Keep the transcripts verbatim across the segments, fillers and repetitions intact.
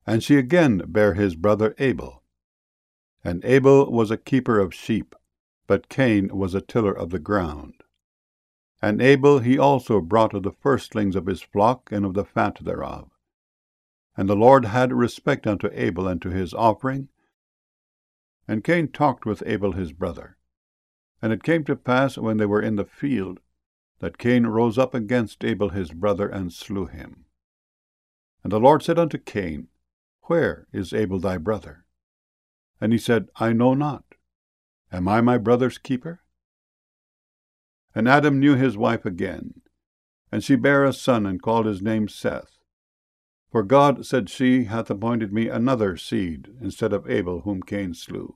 And she again bare his brother Abel. And Abel was a keeper of sheep, but Cain was a tiller of the ground. And Abel he also brought of the firstlings of his flock and of the fat thereof. And the Lord had respect unto Abel and to his offering. And Cain talked with Abel his brother. And it came to pass, when they were in the field, that Cain rose up against Abel his brother, and slew him. And the Lord said unto Cain, Where is Abel thy brother? And he said, I know not. Am I my brother's keeper? And Adam knew his wife again, and she bare a son, and called his name Seth. For God, said she, hath appointed me another seed, instead of Abel whom Cain slew.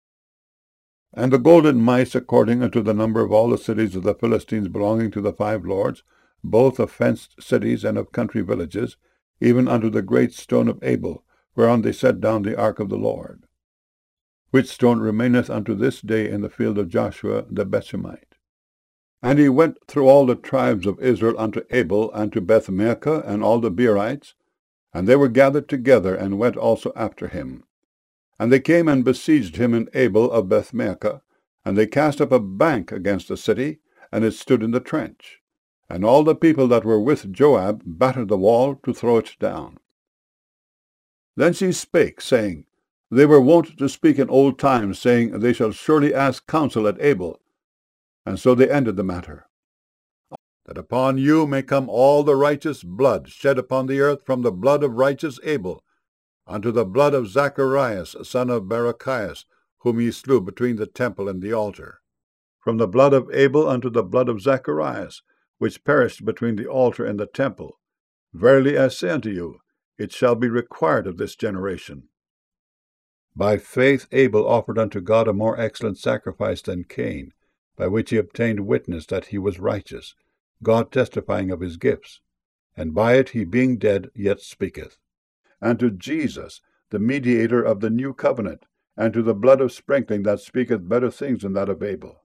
And the golden mice, according unto the number of all the cities of the Philistines belonging to the five lords, both of fenced cities and of country villages, even unto the great stone of Abel, whereon they set down the ark of the Lord, which stone remaineth unto this day in the field of Joshua the Bethshemite. And he went through all the tribes of Israel unto Abel, and to Bethmaachah, and all the Beerites, and they were gathered together, and went also after him. And they came and besieged him in Abel of Bethmaachah, and they cast up a bank against the city, and it stood in the trench. And all the people that were with Joab battered the wall to throw it down. Then she spake, saying, They were wont to speak in old times, saying, They shall surely ask counsel at Abel. And so they ended the matter. That upon you may come all the righteous blood shed upon the earth, from the blood of righteous Abel, unto the blood of Zacharias, son of Barachias, whom ye slew between the temple and the altar. From the blood of Abel unto the blood of Zacharias, which perished between the altar and the temple. Verily I say unto you, it shall be required of this generation. By faith Abel offered unto God a more excellent sacrifice than Cain, by which he obtained witness that he was righteous, God testifying of his gifts. And by it he, being dead, yet speaketh. And to Jesus, the mediator of the new covenant, and to the blood of sprinkling that speaketh better things than that of Abel.